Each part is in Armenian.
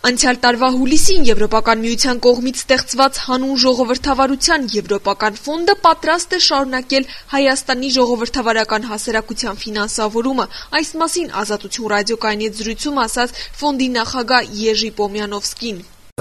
Անցյալ տարվա հուլիսին Եվրոպական միության կողմից ստեղծված հանուն ժողովրդավարության Եվրոպական ֆոնդը պատրաստ է շարունակել Հայաստանի ժողովրդավարական հասարակության ֆինանսավորումը։ Այս մասին Ազատություն ռադիոկայանի հետ զրույցում ասաց ֆոնդի նախագահ Եժի Պոմյանովսկին։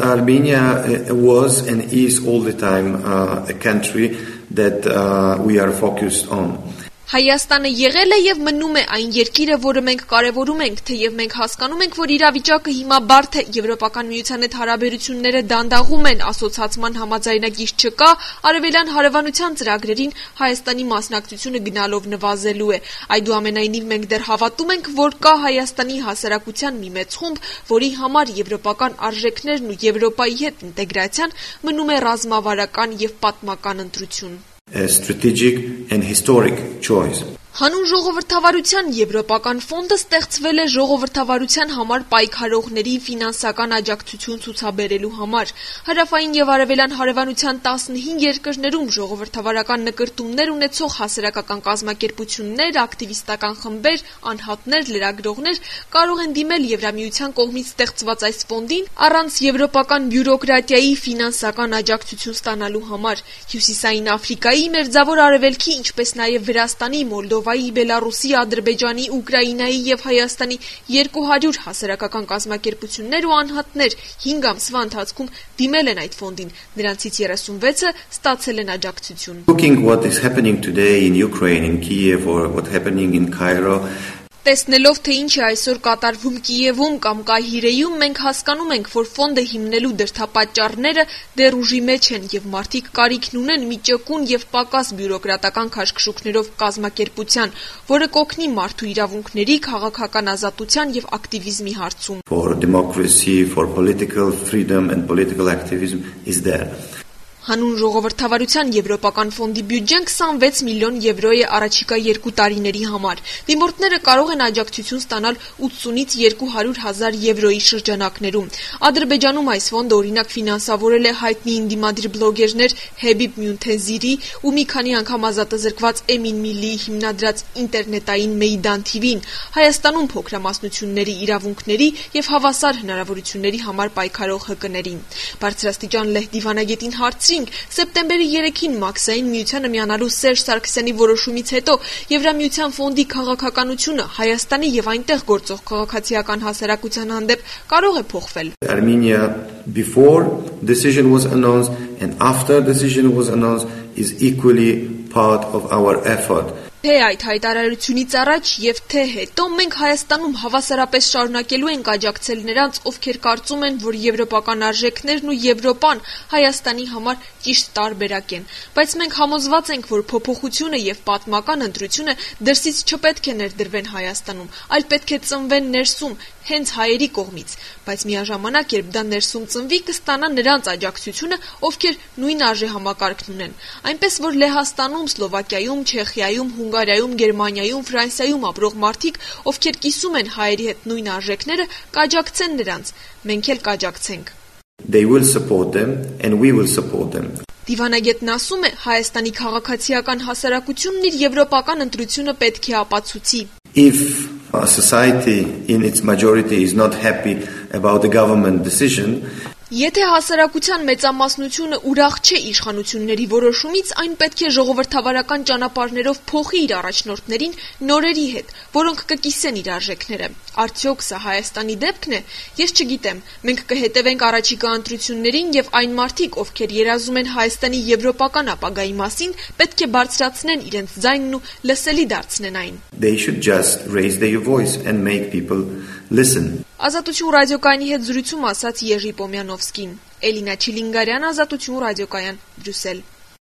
Armenia was and is all the time a country that we are focused on. Հայաստանը եղել է եւ մնում է այն երկիրը, որը մենք կարևորում ենք, թեև մենք հասկանում ենք, որ իրավիճակը հիմա բարդ է, Եվրոպական միության հետ հարաբերությունները դանդաղում են, ասոցացման համաձայնագիր չկա, արևելյան հարևանության ծրագրերին Հայաստանի մասնակցությունը գնալով նվազելու է։ Այդուամենայնիվ մենք դեռ հավատում ենք, որ կա Հայաստանի հասարակության մի մեծ խումբ, որի համար եվրոպական արժեքներն ու Եվրոպայի հետ ինտեգրացիան մնում է ռազմավարական եւ պատմական ընտրություն։ A strategic and historic choice. Հանուն ժողովրդավարության Եվրոպական ֆոնդը ստեղծվել է ժողովրդավարության համար պայքարողների ֆինանսական աջակցություն ցուցաբերելու համար։ Հարավային եւ արևելյան հարևանության 15 երկրներում ժողովրդավարական նկրտումներ ունեցող հասարակական կազմակերպություններ, ակտիվիստական խմբեր, անհատներ, լրագրողներ կարող են դիմել Եվրամիության կողմից ստեղծված այս ֆոնդին առանց եվրոպական բյուրոկրատիայի ֆինանսական աջակցություն ստանալու համար։ Հյուսիսային Աֆրիկայի, Մերձավոր Արևելքի, ինչպես նաեւ Վրաստանի, Մոլդովայի, Բելարուսի, Ադրբեջանի, Ուկրաինայի եւ Հայաստանի 200 հասարակական կազմակերպություններ ու անհատներ 5 ամսվա ընթացքում դիմել են այդ ֆոնդին, նրանցից 36-ը ստացել են աջակցություն։ Looking what is happening today in Ukraine, in Kiev, or what happening in Cairo. Տեսնելով, թե ինչ է այսօր կատարվում Կիևում կամ Կահիրեում, մենք հասկանում ենք, որ ֆոնդը հիմնելու դրդապատճառները դեռ ուժի մեջ են եւ մարդիկ կարիքն ունեն մի ճկուն եւ պակաս բյուրոկրատական քաշքշուկներով կազմակերպության, որը կօգնի մարդու իրավունքների, քաղաքական ազատության եւ ակտիվիզմի հարցում։ For democracy, for political freedom and political activism is there. Հանուն ժողովրդավարության Եվրոպական ֆոնդի բյուջեն 26 միլիոն եվրո է առաջիկա 2 տարիների համար։ Դիմորդները կարող են աջակցություն ստանալ 80-ից 200,000 եվրոյի շրջանակներում։ Ադրբեջանում այս ֆոնդը օրինակ ֆինանսավորել է հայտնի ինդիմադիր բլոգերներ Հեբիբ Մյունթեզիրի ու մի քանի անգամ ազատազրկված Էմին Միլիի հիմնադրած ինտերնետային Մեյդան TV-ին, Հայաստանում փոքրամասնությունների իրավունքների եւ հավասար հնարավորությունների համար պայքարող ՀԿ-ներին։ Բարձրաստիճան լեհ դիվանագետին հարցրի Սեպտեմբերի 3-ին Մաքսային միությանը միանալու Սերժ Սարգսյանի որոշումից հետո Եվրամիության ֆոնդի քաղաքականությունը Հայաստանի եւ այնտեղ գործող քաղաքացիական հասարակության հանդեպ կարող է փոխվել։ Armenia before decision was announced and after decision was announced is equally part of our effort. Թե այդ հայտարարությունից առաջ եւ թե հետո մենք Հայաստանում հավասարապես շարունակելու ենք աջակցել նրանց, ովքեր կարծում են, որ եվրոպական արժեքներն ու Եվրոպան Հայաստանի համար ճիշտ տարբերակ են, բայց մենք համոզված ենք, որ փոփոխությունը եւ պատմական ընտրությունը դրսից չպետք է ներդրվեն Հայաստանում, այլ պետք է ծնվեն ներսում, հենց հայերի կողմից, բայց միաժամանակ, երբ դա ներսում ծնվի, կստանա նրանց աջակցությունը, ովքեր նույն արժեհամակարգն ունեն, այնպես որ Լեհաստանում, Սլովակիայում, Չեխիայում, Հունգարիայում, Գերմանիայում, Ֆրանսիայում ապրող մարդիկ, ովքեր կիսում են հայերի հետ նույն արժեքները, կաջակցեն նրանց, մենք էլ կաջակցենք։ They will support them and we will support them. Դիվանագետն ասում է, Հայաստանի քաղաքացիական հասարակությունն իր եվրոպական ընտրությունը պետք է ապացուցի։ If a society in its majority is not happy about the government decision, Եթե հասարակության մեծամասնությունը ուրախ չէ իշխանությունների որոշումից, այն պետք է ժողովրդավարական ճանապարհներով փոխի իր առաջնորդներին նորերի հետ, որոնք կկիսեն իր արժեքները։ Արդյոք սա Հայաստանի դեպքն է։ Ես չգիտեմ։ Մենք կհետևենք առաջիկա ընտրություններին եւ այն մարդիկ, ովքեր երազում են Հայաստանի եվրոպական ապագայի մասին, պետք է բարձրացնեն իրենց ձայնն ու լսելի դարձնեն այն։ They should just raise their voice and make people listen. Ազատություն ռադիոկայանի հետ զրույցում ասաց Եժի Պոմյանովսկին։ Էլինա Չիլինգարյան, Ազատություն ռադիոկայան, Բրյուսել։